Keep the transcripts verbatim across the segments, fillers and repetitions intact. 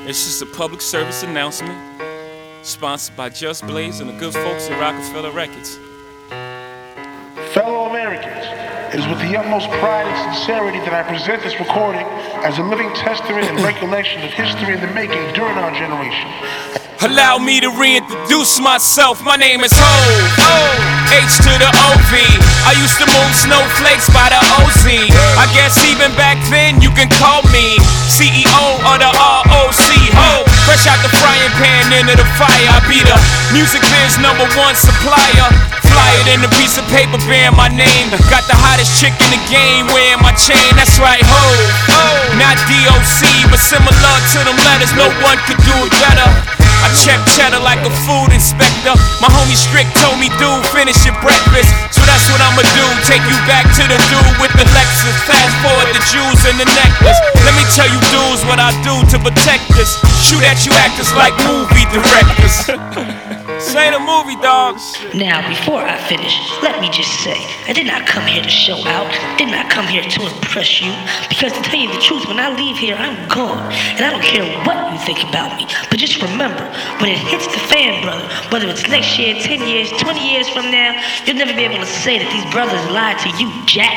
It's just a public service announcement, sponsored by Just Blaze and the good folks at Rockefeller Records. Fellow Americans, it is with the utmost pride and sincerity that I present this recording as a living testament and recollection of history in the making during our generation. Allow me to reintroduce myself. My name is Ho, H to the O V. I used to move snowflakes by the O Z. I guess even back then you can call me C E O of the R O C. Ho, fresh out the frying pan into the fire. I be the music biz number one supplier. Fly it in a piece of paper bearing my name. Got the hottest chick in the game wearing my chain. That's right, ho, not D O C, but similar to them letters. No one could do it better. I check cheddar like a food inspector. My homie Strick told me, dude, finish your breakfast. So that's what I'ma do, take you back to the dude with the Lexus. Fast forward the jewels and the necklace. Let me tell you dudes what I do to protect us. Shoot at you actors like movie directors. This ain't a movie, dogs. Now, before I finish, let me just say, I did not come here to show out, did not come here to impress you, because to tell you the truth, when I leave here, I'm gone, and I don't care what you think about me, but just remember, when it hits the fan, brother, whether it's next year, ten years, twenty years from now, you'll never be able to say that these brothers lied to you, Jack.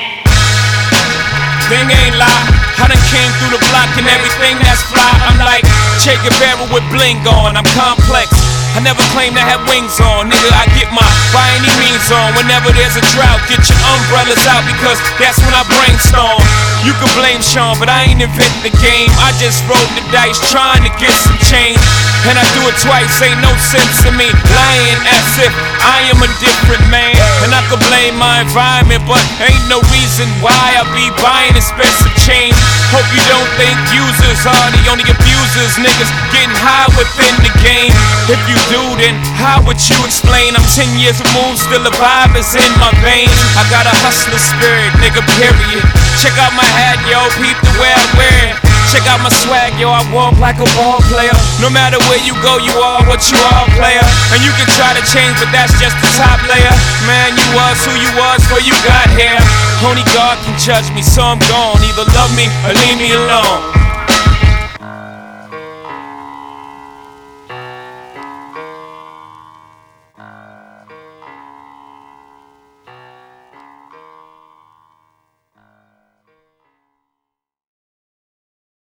Thing ain't lie, I done came through the block and everything that's fly. I'm like Che Guevara with bling on, I'm complex. I never claimed I had wings on, nigga, I get my by any means on. Whenever there's a drought, get your umbrellas out, because that's when I brainstorm. You can blame Sean, but I ain't invent the game. I just rolled the dice trying to get some change, and I do it twice, ain't no sense in me lying as if I am a different man. And I could blame my environment, but ain't no reason why I be buying expensive change. Hope you don't think users are the only abusers, niggas getting high within the game. If you do, then how would you explain? I'm ten years removed, still a vibe is in my veins. I got a hustler spirit, nigga, period. Check out my hat, yo, peep the way I wear it. Check out my swag, yo, I walk like a ball player. No matter where you go, you are what you are, player. And you can try to change, but that's just the top layer. Man, you was who you was before you got here. Only God can judge me, so I'm gone. Either love me or leave me alone.